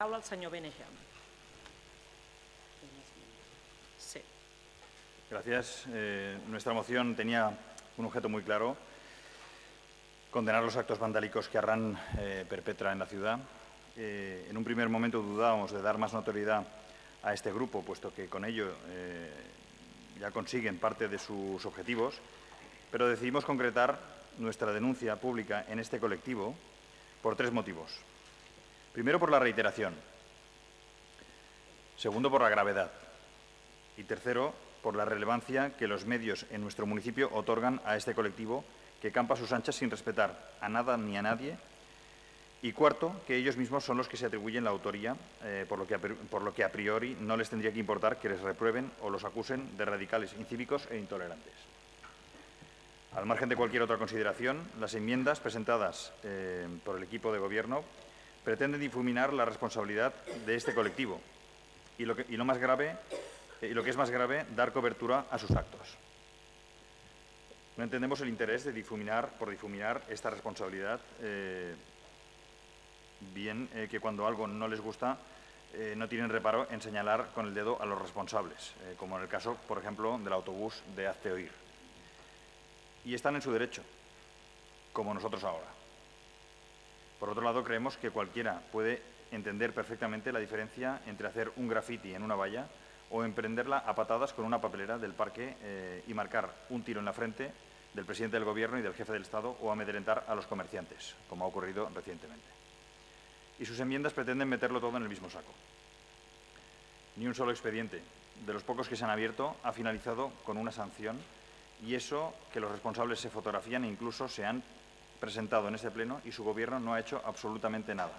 Al señor Benejam. Sí. Gracias. Nuestra moción tenía un objeto muy claro: condenar los actos vandálicos que Arran perpetra en la ciudad. En un primer momento dudábamos de dar más notoriedad a este grupo, puesto que con ello ya consiguen parte de sus objetivos, pero decidimos concretar nuestra denuncia pública en este colectivo por tres motivos. Primero, por la reiteración. Segundo, por la gravedad. Y tercero, por la relevancia que los medios en nuestro municipio otorgan a este colectivo, que campa a sus anchas sin respetar a nada ni a nadie. Y cuarto, que ellos mismos son los que se atribuyen la autoría, por lo que a priori no les tendría que importar que les reprueben o los acusen de radicales, incívicos e intolerantes. Al margen de cualquier otra consideración, las enmiendas presentadas por el equipo de Gobierno pretenden difuminar la responsabilidad de este colectivo y lo que es más grave, dar cobertura a sus actos. No entendemos el interés de difuminar esta responsabilidad, que cuando algo no les gusta no tienen reparo en señalar con el dedo a los responsables, como en el caso, por ejemplo, del autobús de Hazte Oír. Y están en su derecho, como nosotros ahora. Por otro lado, creemos que cualquiera puede entender perfectamente la diferencia entre hacer un grafiti en una valla o emprenderla a patadas con una papelera del parque y marcar un tiro en la frente del presidente del Gobierno y del jefe del Estado, o amedrentar a los comerciantes, como ha ocurrido recientemente. Y sus enmiendas pretenden meterlo todo en el mismo saco. Ni un solo expediente de los pocos que se han abierto ha finalizado con una sanción, y eso que los responsables se fotografían e incluso se han presentado en este pleno y su Gobierno no ha hecho absolutamente nada.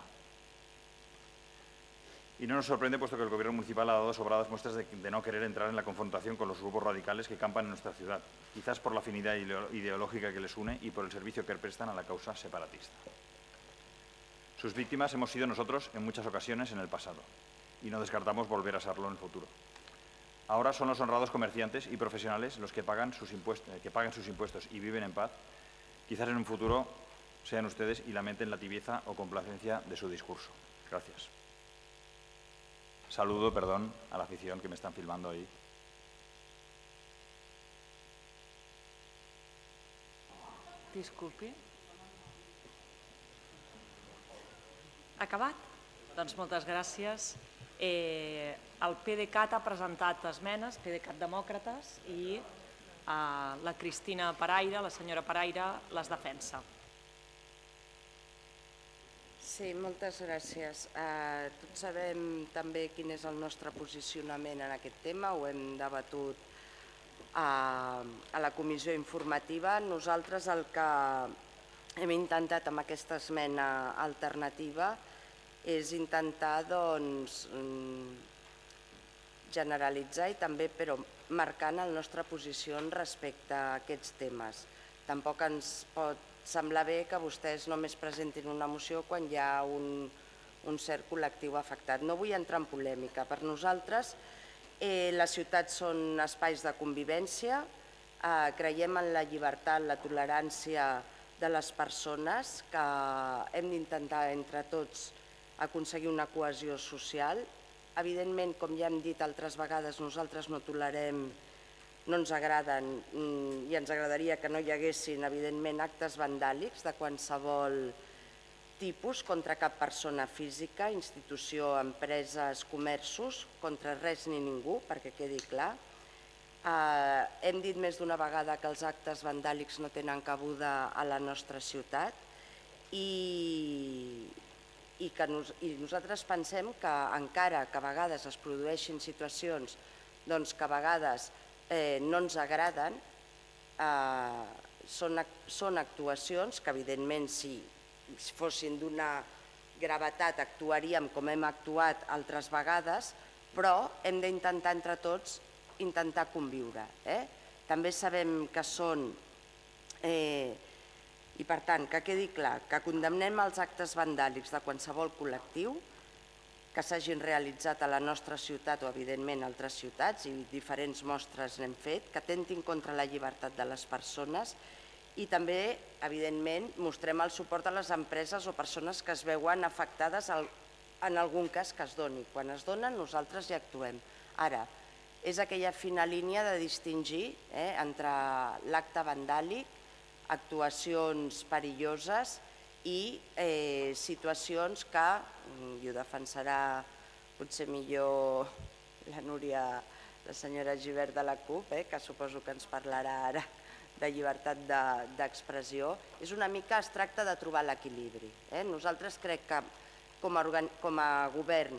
Y no nos sorprende, puesto que el Gobierno municipal ha dado sobradas muestras de no querer entrar en la confrontación con los grupos radicales que campan en nuestra ciudad, quizás por la afinidad ideológica que les une y por el servicio que prestan a la causa separatista. Sus víctimas hemos sido nosotros en muchas ocasiones en el pasado, y no descartamos volver a serlo en el futuro. Ahora son los honrados comerciantes y profesionales los que pagan sus impuestos y viven en paz. Quizás en un futuro sean ustedes y lamenten la tibieza o complacencia de su discurso. Gracias. Saludo, perdón, a la afición que me están filmando ahí. Disculpi. Acabat? Doncs moltes gràcies. El PDeCAT ha presentat esmenes, PDeCAT Demòcrates, i la Cristina Paraire, la senyora Paraire, les defensa. Sí, moltes gràcies. Tots sabem també quin és el nostre posicionament en aquest tema, ho hem debatut a la comissió informativa. Nosaltres el que hem intentat amb aquesta esmena alternativa és intentar generalitzar i també però marcant el nostre posicionament respecte a aquests temes. Tampoc ens pot semblar bé que vostès només presentin una moció quan hi ha un cert col·lectiu afectat. No vull entrar en polèmica. Per nosaltres les ciutats són espais de convivència, creiem en la llibertat, la tolerància de les persones, que hem d'intentar entre tots aconseguir una cohesió social. Evidentment, com ja hem dit altres vegades, nosaltres no tolerem, no ens agraden i ens agradaria que no hi haguessin, evidentment, actes vandàlics de qualsevol tipus contra cap persona física, institució, empreses, comerços, contra res ni ningú, perquè quedi clar. Hem dit més d'una vegada que els actes vandàlics no tenen cabuda a la nostra ciutat i nosaltres pensem que encara que a vegades es produeixin situacions que a vegades no ens agraden, són actuacions que evidentment si fossin d'una gravetat actuaríem com hem actuat altres vegades, però hem d'intentar entre tots intentar conviure. També sabem que són, i per tant que quedi clar, que condemnem els actes vandàlics de qualsevol col·lectiu que s'hagin realitzat a la nostra ciutat o evidentment a altres ciutats, i diferents mostres n'hem fet, que atentin contra la llibertat de les persones, i també evidentment mostrem el suport a les empreses o persones que es veuen afectades en algun cas que es doni. Quan es dona, nosaltres ja actuem. Ara, és aquella fina línia de distingir entre l'acte vandàlic, actuacions perilloses i situacions que, i ho defensarà potser millor la Núria, la senyora Gibert de la CUP, que suposo que ens parlarà ara de llibertat d'expressió, és una mica, es tracta de trobar l'equilibri. Nosaltres crec que com a govern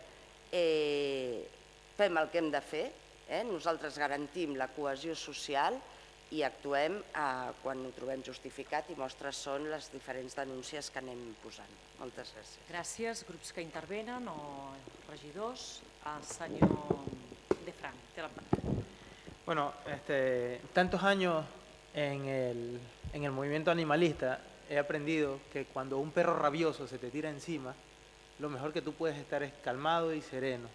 fem el que hem de fer, nosaltres garantim la cohesió social i actuem quan ho trobem justificat i mostres són les diferents denúncies que anem posant. Moltes gràcies. Gràcies. Grups que intervenen o regidors. Senyor De Frank, té la paraula. Bueno, tantos años en el movimiento animalista he aprendido que cuando un perro rabioso se te tira encima, lo mejor que tú puedes estar es calmado y sereno.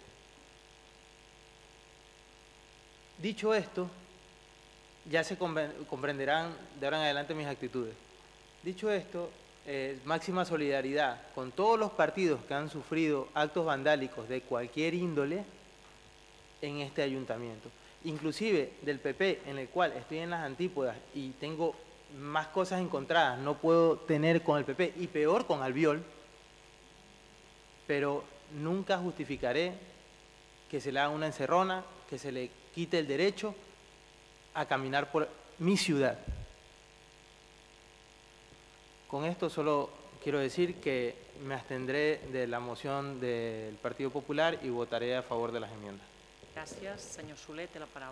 Dicho esto, ya se comprenderán de ahora en adelante mis actitudes. Dicho esto, máxima solidaridad con todos los partidos que han sufrido actos vandálicos de cualquier índole en este ayuntamiento. Inclusive del PP, en el cual estoy en las antípodas y tengo más cosas encontradas, no puedo tener con el PP y peor con Albiol, pero nunca justificaré que se le haga una encerrona, que se le quite el derecho a caminar por mi ciudad. Con esto solo quiero decir que me abstendré de la moción del Partido Popular y votaré a favor de las enmiendas. Gràcies. Senyor Soler, té la paraula.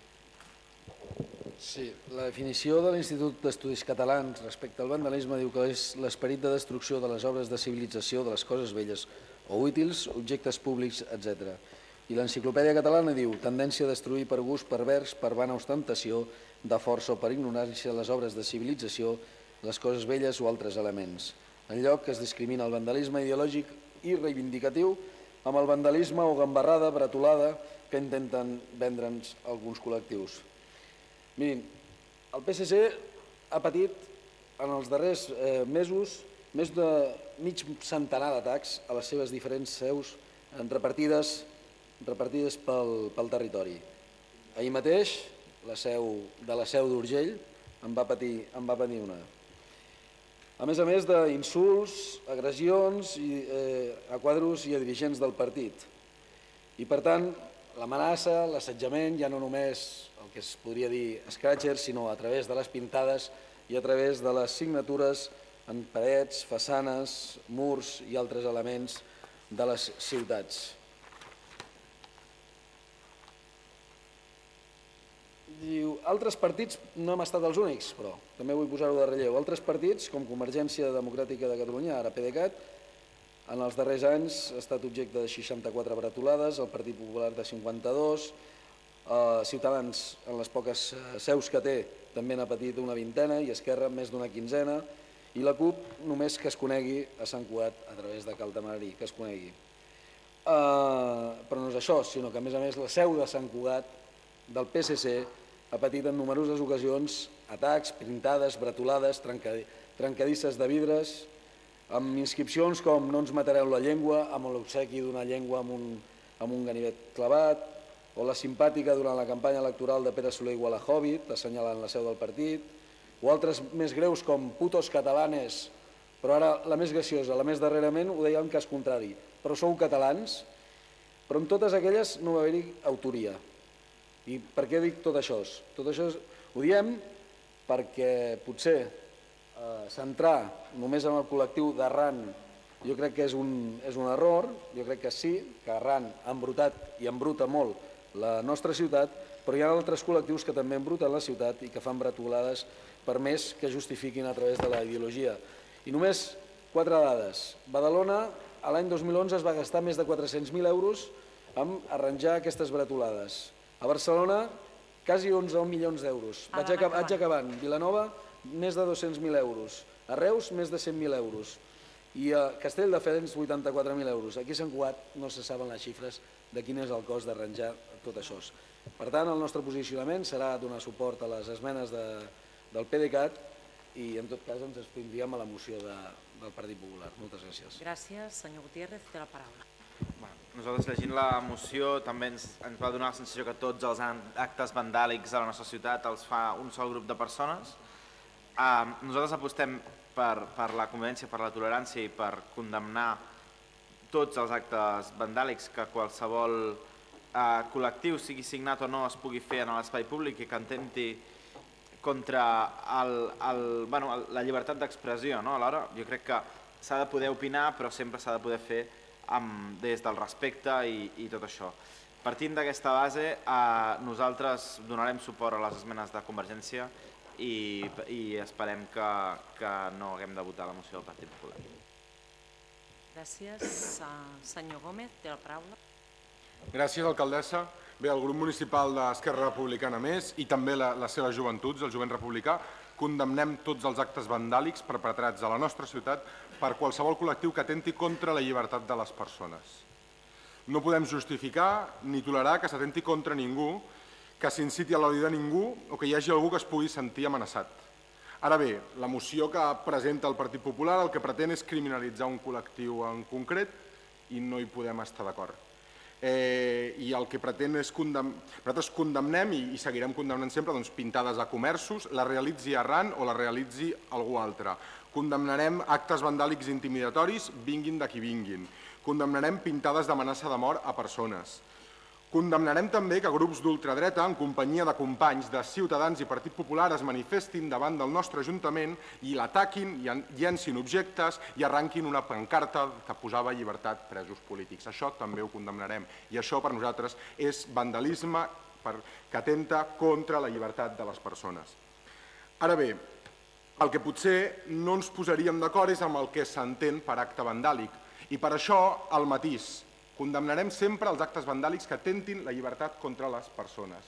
Sí, la definició de l'Institut d'Estudis Catalans respecte al vandalisme diu que és l'esperit de destrucció de les obres de civilització, de les coses velles o útils, objectes públics, etc. I l'Enciclopèdia Catalana diu tendència a destruir per gust pervers, per vana ostentació, de força o per ignorància les obres de civilització, les coses velles o altres elements. En lloc que es discrimina el vandalisme ideològic i reivindicatiu amb el vandalisme o gambarrada, bretolada, que intenten vendre'ns alguns col·lectius. Mirin, el PSC ha patit en els darrers mesos més de mig centenar d'atacs a les seves diferents seus repartides pel territori. Ahir mateix, de la seu d'Urgell en va patir una. A més d'insults, agressions a quadros i a dirigents del partit. I per tant, l'amenaça, l'assetjament, ja no només el que es podria dir escràtxers, sinó a través de les pintades i a través de les signatures en parets, façanes, murs i altres elements de les ciutats. Diu, altres partits no hem estat els únics, però també vull posar-ho de relleu. Altres partits, com Convergència Democràtica de Catalunya, ara PDeCAT, en els darrers anys ha estat objecte de 64 bretolades, el Partit Popular de 52, Ciutadans, en les poques seus que té, també n'ha patit una vintena, i Esquerra més d'una quinzena, i la CUP només que es conegui a Sant Cugat a través de Cal Tamarí, que es conegui. Però no és això, sinó que a més la seu de Sant Cugat del PSC ha patit en numeroses ocasions atacs, pintades, bretolades, trencadisses de vidres, amb inscripcions com no ens matareu la llengua, amb l'obsequi d'una llengua amb un ganivet clavat, o la simpàtica durant la campanya electoral de Pere Soler igual a Hobbit, assenyalant la seu del partit, o altres més greus com putos catalanes, però ara la més graciosa, la més darrerament, ho deia en cas contrari, però sou catalans, però en totes aquelles no va haver-hi autoria. I per què dic tot això? Tot això ho diem perquè potser centrar només en el col·lectiu d'Arran jo crec que és un error, jo crec que sí, que Arran ha embrutat i embruta molt la nostra ciutat, però hi ha altres col·lectius que també embruten la ciutat i que fan bretolades per més que justifiquin a través de la ideologia. I només 4 dades. Badalona, l'any 2011 es va gastar més de 400.000 euros en arranjar aquestes bretolades. A Barcelona, quasi 11 milions d'euros. Vaig acabant. Vilanova, més de 200.000 euros. A Reus, més de 100.000 euros. I a Castelldefels, 84.000 euros. Aquí a Sant Cugat no se saben les xifres de quin és el cost d'arranjar tot això. Per tant, el nostre posicionament serà donar suport a les esmenes del PDeCAT i, en tot cas, ens abstindríem a la moció del Partit Popular. Moltes gràcies. Gràcies. Senyor Gutiérrez, té la paraula. Nosaltres llegint la moció també ens va donar la sensació que tots els actes vandàlics de la nostra ciutat els fa un sol grup de persones. Nosaltres apostem per la convivència, per la tolerància i per condemnar tots els actes vandàlics que qualsevol col·lectiu, sigui signat o no, es pugui fer en l'espai públic i que intenti contra la llibertat d'expressió. Alhora, jo crec que s'ha de poder opinar, però sempre s'ha de poder fer des del respecte i tot això. Partint d'aquesta base, nosaltres donarem suport a les esmenes de Convergència i esperem que no haguem de votar la moció del Partit Popular. Gràcies. Senyor Gómez, té la paraula. Gràcies, alcaldessa. Bé, el grup municipal d'Esquerra Republicana Més i també les seves joventuts, el jovent republicà, condemnem tots els actes vandàlics perpetrats a la nostra ciutat per qualsevol col·lectiu que atenti contra la llibertat de les persones. No podem justificar ni tolerar que s'atenti contra ningú, que s'inciti a l'odi de ningú o que hi hagi algú que es pugui sentir amenaçat. Ara bé, la moció que presenta el Partit Popular el que pretén és criminalitzar un col·lectiu en concret i no hi podem estar d'acord. I el que pretén és nosaltres condemnem i seguirem condemnant sempre pintades a comerços, la realitzi Arran o la realitzi algú altre. Condemnarem actes vandàlics intimidatoris, vinguin de qui vinguin. Condemnarem pintades d'amenaça de mort a persones. Condemnarem també que grups d'ultradreta, en companyia de companys de Ciutadans i Partit Popular, es manifestin davant del nostre Ajuntament i l'ataquin, llencin objectes i arranquin una pancarta que posava llibertat presos polítics. Això també ho condemnarem i això per nosaltres és vandalisme que atenta contra la llibertat de les persones. Ara bé, el que potser no ens posaríem d'acord és amb el que s'entén per acte vandàlic i per això el matís. Condemnarem sempre els actes vandàlics que atentin la llibertat contra les persones.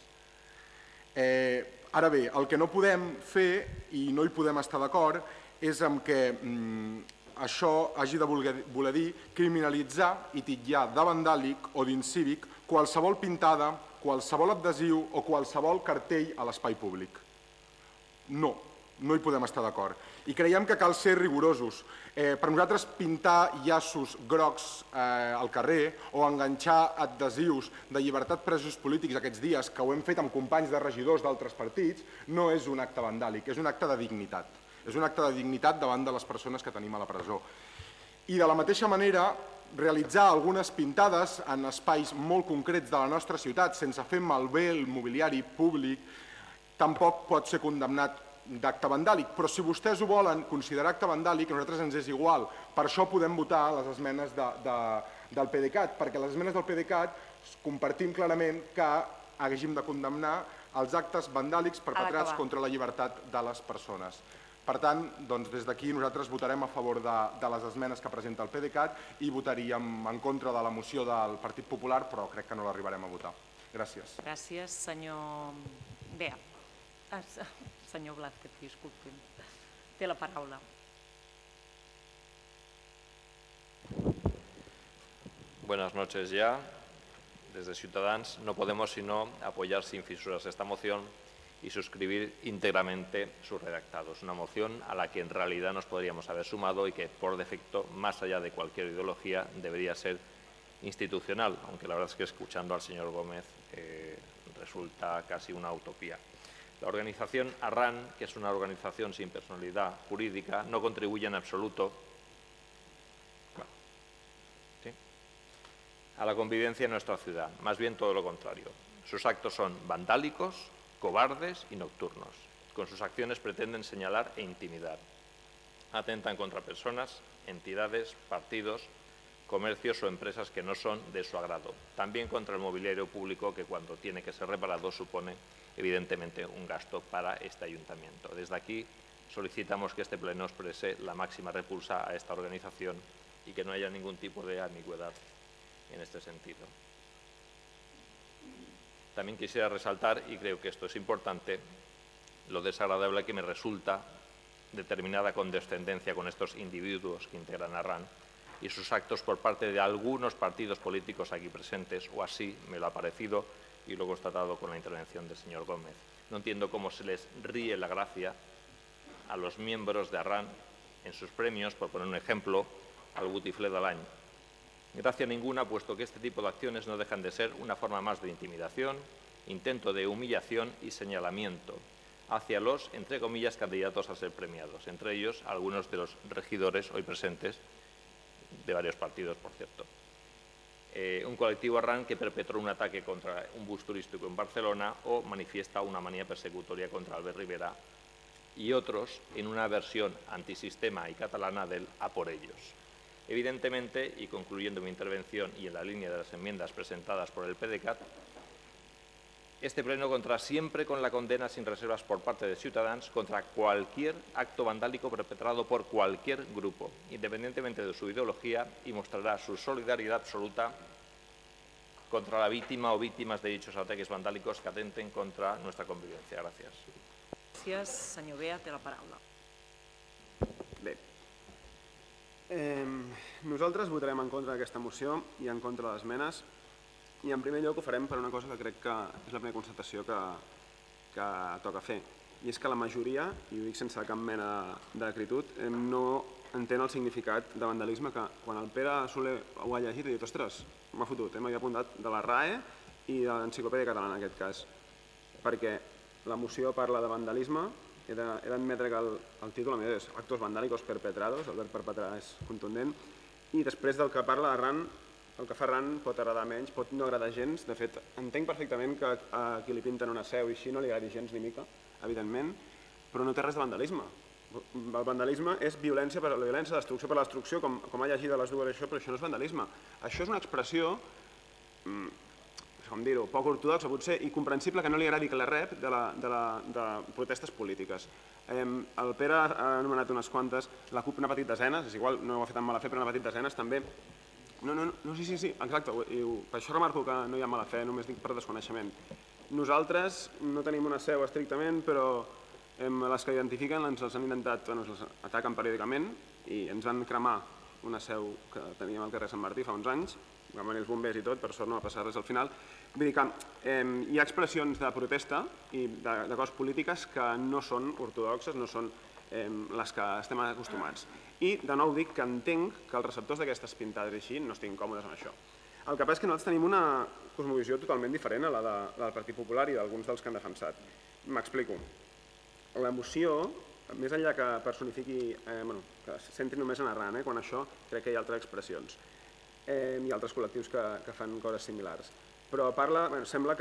Ara bé, el que no podem fer i no hi podem estar d'acord és amb que això hagi de voler dir criminalitzar i titllar de vandàlic o d'incívic qualsevol pintada, qualsevol adhesiu o qualsevol cartell a l'espai públic. No hi podem estar d'acord. I creiem que cal ser rigorosos. Per nosaltres pintar llaços grocs al carrer o enganxar adhesius de llibertat presos polítics aquests dies, que ho hem fet amb companys de regidors d'altres partits, no és un acte vandàlic, és un acte de dignitat. És un acte de dignitat davant de les persones que tenim a la presó. I de la mateixa manera, realitzar algunes pintades en espais molt concrets de la nostra ciutat sense fer malbé el mobiliari públic tampoc pot ser condemnat d'acte vandàlic, però si vostès ho volen considerar acte vandàlic, a nosaltres ens és igual. Per això podem votar les esmenes del PDeCAT, perquè les esmenes del PDeCAT compartim clarament que hàgim de condemnar els actes vandàlics perpetrats contra la llibertat de les persones. Per tant, des d'aquí nosaltres votarem a favor de les esmenes que presenta el PDeCAT i votaríem en contra de la moció del Partit Popular, però crec que no l'arribarem a votar. Gràcies. Gràcies, senyor Bea. Senyor Blázquez, disculpi. Té la paraula. Buenas noches ya. Desde Ciudadanos no podemos sino apoyar sin fisuras esta moción y suscribir íntegramente su redactado. Es una moción a la que en realidad nos podríamos haber sumado y que por defecto, más allá de cualquier ideología, debería ser institucional, aunque la verdad es que escuchando al señor Gómez resulta casi una utopía. La organización Arran, que es una organización sin personalidad jurídica, no contribuye en absoluto a la convivencia en nuestra ciudad, más bien todo lo contrario. Sus actos son vandálicos, cobardes y nocturnos. Con sus acciones pretenden señalar e intimidar. Atentan contra personas, entidades, partidos, comercios o empresas que no son de su agrado. También contra el mobiliario público que cuando tiene que ser reparado supone evidentemente un gasto para este ayuntamiento. Desde aquí solicitamos que este pleno exprese la máxima repulsa a esta organización y que no haya ningún tipo de ambigüedad en este sentido. También quisiera resaltar, y creo que esto es importante, lo desagradable que me resulta determinada condescendencia con estos individuos que integran Arran y sus actos por parte de algunos partidos políticos aquí presentes, o así me lo ha parecido y lo he constatado con la intervención del señor Gómez. No entiendo cómo se les ríe la gracia a los miembros de Arran en sus premios, por poner un ejemplo, al Botifler de l'any. Gracia ninguna, puesto que este tipo de acciones no dejan de ser una forma más de intimidación, intento de humillación y señalamiento hacia los, entre comillas, candidatos a ser premiados, entre ellos algunos de los regidores hoy presentes, de varios partidos, por cierto. Un colectivo Arran que perpetró un ataque contra un bus turístico en Barcelona o manifiesta una manía persecutoria contra Albert Rivera y otros en una versión antisistema y catalana del a por ellos. Evidentemente, y concluyendo mi intervención y en la línea de las enmiendas presentadas por el PDeCAT, este pleno contará siempre con la condena sin reservas por parte de Ciutadans contra cualquier acto vandálico perpetrado por cualquier grupo, independientemente de su ideología, y mostrará su solidaridad absoluta contra la víctima o víctimas de dichos ataques vandálicos que atenten contra nuestra convivencia. Gràcies. Gràcies. Senyor Bea, té la paraula. Bé, nosaltres votarem en contra d'aquesta moció i en contra de les esmenes, i en primer lloc ho farem per una cosa que crec que és la primera constatació que toca fer, i és que la majoria, i ho dic sense cap mena d'acritud, no entén el significat de vandalisme, que quan el Pere Soler ho ha llegit ha dit, ostres, m'ha fotut, m'havia apuntat de la RAE i de l'Enciclopèdia Catalana en aquest cas, perquè la moció parla de vandalisme, he d'admetre que el títol a mi és actos vandálicos perpetrados, el verb perpetrar és contundent, i després del que parla Arran, el que fa Arran pot agradar menys, pot no agradar gens, de fet entenc perfectament que a qui li pinten una seu i així no li agradi gens ni mica, evidentment, però no té res de vandalisme. El vandalisme és violència per la violència, destrucció per la destrucció, com ha llegit a les dues això, però això no és vandalisme. Això és una expressió, com dir-ho, poc ortodoxa potser, i comprensible que no li agradi que la rep de protestes polítiques. El Pere ha anomenat unes quantes, la CUP una petita desenes, és igual, no ho ha fet amb mala fe, però una petita desenes també. No, sí, exacte, per això remarco que no hi ha mala fe, només dic per desconeixement. Nosaltres no tenim una seu estrictament, però les que identifiquen ens les han intentat, les ataquen periòdicament i ens van cremar una seu que teníem al carrer Sant Martí fa uns anys, van venir els bombers i tot, per sort no va passar res al final. Vull dir que hi ha expressions de protesta i de coses polítiques que no són ortodoxes, no són les que estem acostumats. I de nou dic que entenc que els receptors d'aquestes pintades així no estiguin còmodes amb això. El que passa és que nosaltres tenim una cosmovisió totalment diferent a la del Partit Popular i d'alguns dels que han defensat. M'explico. La moció, més enllà que personifiqui, que se centri només en Arran, quan això crec que hi ha altres expressions i altres col·lectius que fan coses similars. Però parla, sembla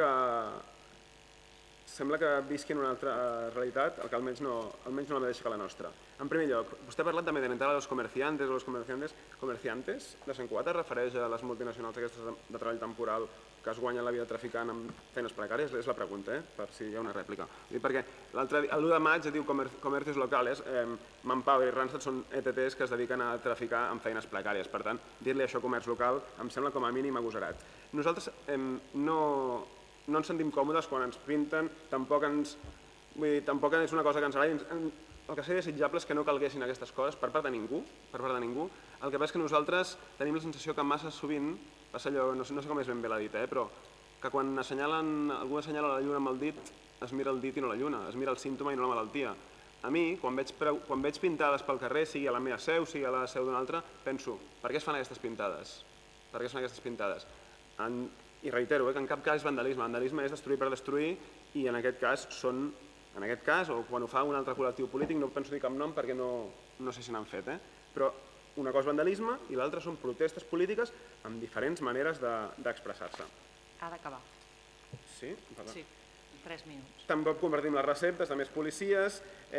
que visqui en una altra realitat, el que almenys no la mateixa que la nostra. En primer lloc, vostè ha parlat de amedrentar a los comerciantes o los comerciantes de Sant Cugat, es refereix a les multinacionals aquestes de treball temporal que es guanyen la vida traficant amb feines precàries? És la pregunta, per si hi ha una rèplica. Perquè l'1 de maig es diu comercios locales, Manpower i Randstad són ETTs que es dediquen a traficar amb feines precàries. Per tant, dir-li això comerç local em sembla com a mínim agosarat. Nosaltres no ens sentim còmodes quan ens pinten, tampoc és una cosa que ens agradi. El que seria desitjable és que no calguessin aquestes coses per part de ningú. El que passa és que nosaltres tenim la sensació que massa sovint passa allò, no sé com és ben bé la dita, però que quan algú assenyala la lluna amb el dit, es mira el dit i no la lluna, es mira el símptoma i no la malaltia. A mi, quan veig pintades pel carrer, sigui a la meva seu, sigui a la seu d'una altra, penso, per què es fan aquestes pintades? Per què es fan aquestes pintades? I reitero, que en cap cas és vandalisme. Vandalisme és destruir per destruir i en aquest cas, o quan ho fa un altre col·lectiu polític, no penso dir cap nom perquè no sé si n'han fet, però una cosa és vandalisme i l'altra són protestes polítiques amb diferents maneres d'expressar-se. Ha d'acabar. Sí? Sí, 3 minuts. Tampoc compartim les receptes de més policies,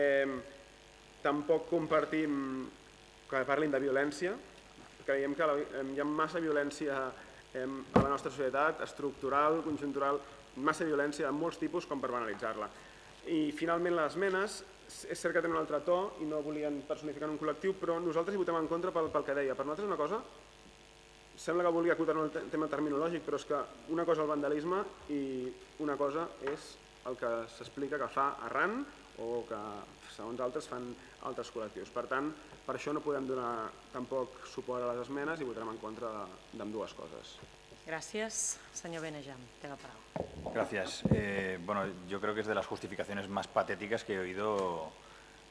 tampoc compartim que parlin de violència. Creiem que hi ha massa violència a la nostra societat, estructural, conjuntural, massa violència de molts tipus com per banalitzar-la. I finalment les esmenes, és cert que tenen un altre to i no volien personificar en un col·lectiu, però nosaltres hi votem en contra pel que deia. Per nosaltres una cosa, sembla que vulgui acotar el tema terminològic, però és que una cosa és el vandalisme i una cosa és el que s'explica que fa Arran o que, segons altres, fan altres col·lectius. Per tant, per això no podem donar tampoc suport a les esmenes i votarem en contra d'ambdues coses. Gracias. Señor Benejam, te la palabra. Gracias. Bueno, yo creo que es de las justificaciones más patéticas que he oído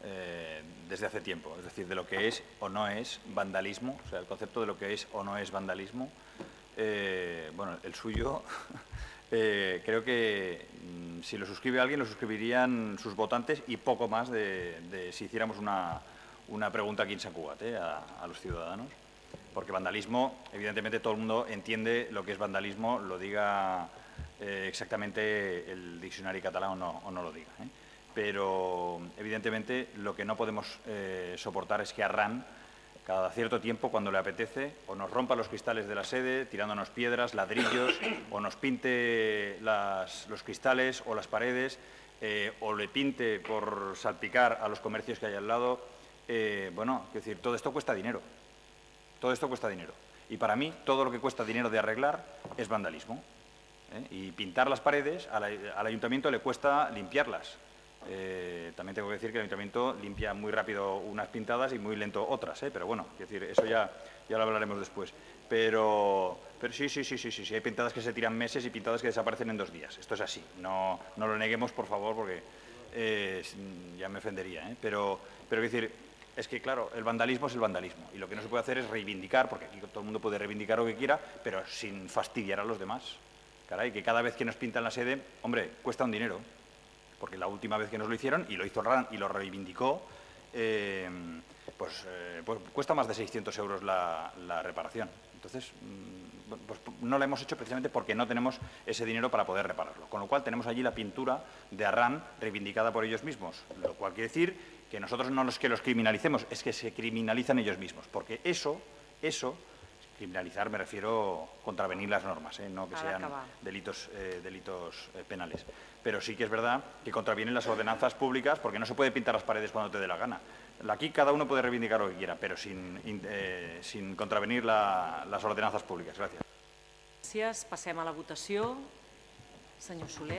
desde hace tiempo, es decir, de lo que es o no es vandalismo, o sea, el concepto de lo que es o no es vandalismo, bueno, el suyo, creo que si lo suscribe alguien, lo suscribirían sus votantes y poco más de si hiciéramos una pregunta aquí en Sant Cugat a los ciudadanos. Porque vandalismo, evidentemente todo el mundo entiende lo que es vandalismo, lo diga exactamente el diccionario catalán o no lo diga. Pero evidentemente lo que no podemos soportar es que Arran, cada cierto tiempo, cuando le apetece, o nos rompa los cristales de la sede, tirándonos piedras, ladrillos, o nos pinte los cristales o las paredes, o le pinte por salpicar a los comercios que hay al lado. Bueno, es decir, todo esto cuesta dinero. Todo esto cuesta dinero. Y para mí, todo lo que cuesta dinero de arreglar es vandalismo. Y pintar las paredes, al ayuntamiento le cuesta limpiarlas. También tengo que decir que el ayuntamiento limpia muy rápido unas pintadas y muy lento otras, pero bueno, es decir, eso ya lo hablaremos después. Pero sí, hay pintadas que se tiran meses y pintadas que desaparecen en 2 días. Esto es así, no lo neguemos, por favor, porque ya me ofendería. Pero es decir, es que, claro, el vandalismo es el vandalismo y lo que no se puede hacer es reivindicar, porque aquí todo el mundo puede reivindicar lo que quiera, pero sin fastidiar a los demás. Caray, que cada vez que nos pintan la sede, hombre, cuesta un dinero, porque la última vez que nos lo hicieron, y lo hizo RAN y lo reivindicó, pues cuesta más de 600 euros la reparación. Entonces, pues no la hemos hecho precisamente porque no tenemos ese dinero para poder repararlo. Con lo cual tenemos allí la pintura de Arran reivindicada por ellos mismos, lo cual quiere decir que nosotros no es que los criminalicemos, es que se criminalizan ellos mismos, porque eso, criminalizar me refiero a contravenir las normas, no que sean delitos penales. Pero sí que es verdad que contravienen las ordenanzas públicas porque no se puede pintar las paredes cuando te dé la gana. Aquí cada uno puede reivindicar lo que quiera, pero sin contravenir las ordenanzas públicas. Gràcies. Gràcies. Passem a la votació. Senyor Soler.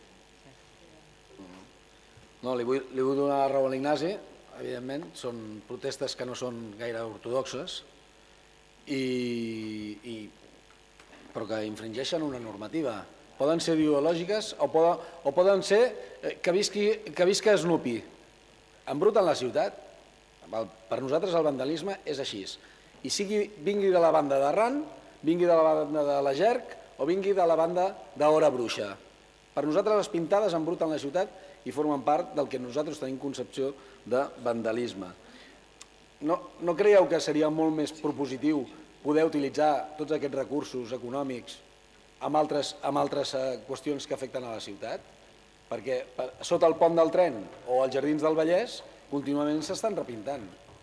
No, li vull donar raó a l'Ignasi, evidentment. Són protestes que no són gaire ortodoxes, però que infringeixen una normativa. Poden ser ideològiques o poden ser que visca Snoopy. Embruten la ciutat. Per nosaltres el vandalisme és així. I vingui de la banda d'Arran, vingui de la banda de la Gerc o vingui de la banda d'Hora Bruixa. Per nosaltres les pintades embruten la ciutat i formen part del que nosaltres tenim concepció de vandalisme. No creieu que seria molt més propositiu poder utilitzar tots aquests recursos econòmics amb altres qüestions que afecten a la ciutat? Perquè sota el pont del tren o als Jardins del Vallès contínuament s'estan repintant.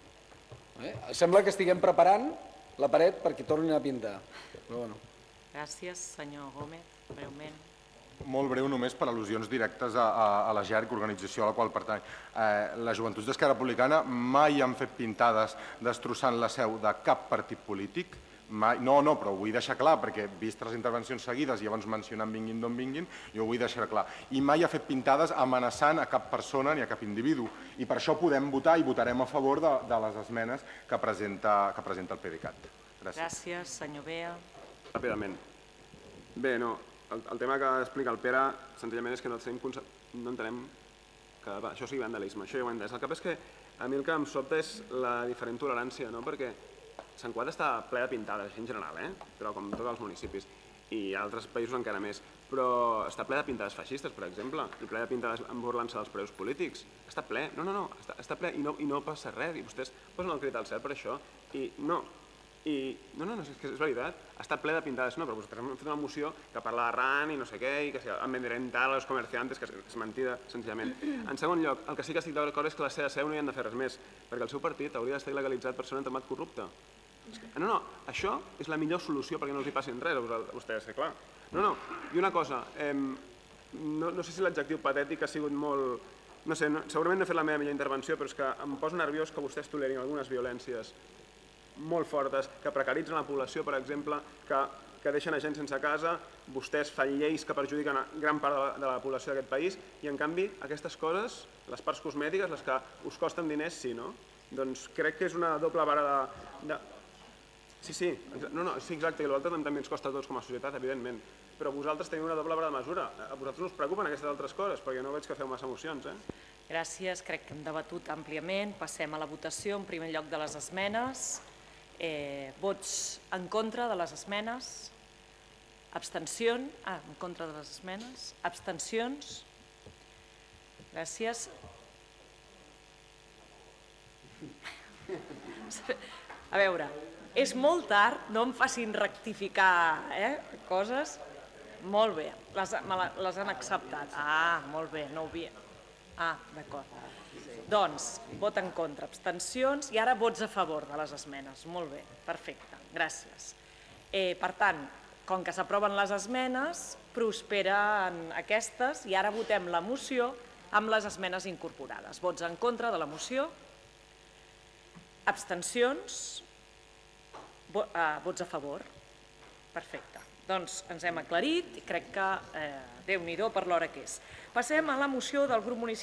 Sembla que estiguem preparant la paret perquè tornin a pintar. Gràcies, senyor Gómez. Breument. Molt breu, només per al·lusions directes a la GERC, organització a la qual pertany. Les Joventuts d'Esquerra Republicana mai han fet pintades destrossant la seu de cap partit polític. No, però ho vull deixar clar, perquè vist les intervencions seguides i llavors mencionant vinguin d'on vinguin, jo ho vull deixar clar. I mai ha fet pintades amenaçant a cap persona ni a cap individu. I per això podem votar i votarem a favor de les esmenes que presenta el PDeCAT. Gràcies, senyor Bea. Ràpidament. Bé, no. El tema que explica el Pere, senzillament, és que no entenem que això sigui vandalisme, això ja ho hem entès. El que passa és que a mi el que em sobta és la diferent tolerància, perquè Sant Cugat està ple de pintades, així en general, però com tots els municipis, i altres països encara més, però està ple de pintades feixistes, per exemple, i ple de pintades burlant-se dels preus polítics. Està ple, està ple i no passa res, i vostès posen el crit al cel per això, i no. És que és veritat, està ple de pintades, però vostès han fet una moció que parla d'Arran i no sé què, i que han venderentat a los comerciantes, que és mentida, senzillament. En segon lloc, el que sí que estic d'acord és que la seva seu no hi han de fer res més, perquè el seu partit hauria d'estar il·legalitzat per ser un entramat corrupte. No, això és la millor solució perquè no els hi passin res a vostès, clar. I una cosa, no sé si l'adjectiu patètic ha sigut molt... No sé, segurament no he fet la meva millor intervenció, però és que em posa nerviós que vostès tolerin algunes violències molt fortes, que precaritzen la població, per exemple, que deixen a gent sense casa, vostès fan lleis que perjudiquen gran part de la població d'aquest país, i en canvi aquestes coses, les parts cosmètiques, les que us costen diners, sí, no? Doncs crec que és una doble vara de... Sí, exacte, i l'altre també ens costa a tots com a societat, evidentment, però vosaltres teniu una doble vara de mesura. A vosaltres us preocupen aquestes altres coses, perquè no veig que feu massa emocions, Gràcies, crec que hem debatut àmpliament. Passem a la votació, en primer lloc de les esmenes. Vots en contra de les esmenes? Abstencions? En contra de les esmenes? Abstencions? Gràcies. A veure, és molt tard, no em facin rectificar coses. Molt bé, les han acceptat. Molt bé, no ho havia... d'acord. Doncs, vot en contra, abstencions, i ara vots a favor de les esmenes. Molt bé, perfecte, gràcies. Per tant, com que s'aproven les esmenes, prosperen aquestes i ara votem la moció amb les esmenes incorporades. Vots en contra de la moció, abstencions, vots a favor. Perfecte. Doncs ens hem aclarit i crec que Déu-n'hi-do per l'hora que és. Passem a la moció del grup municipal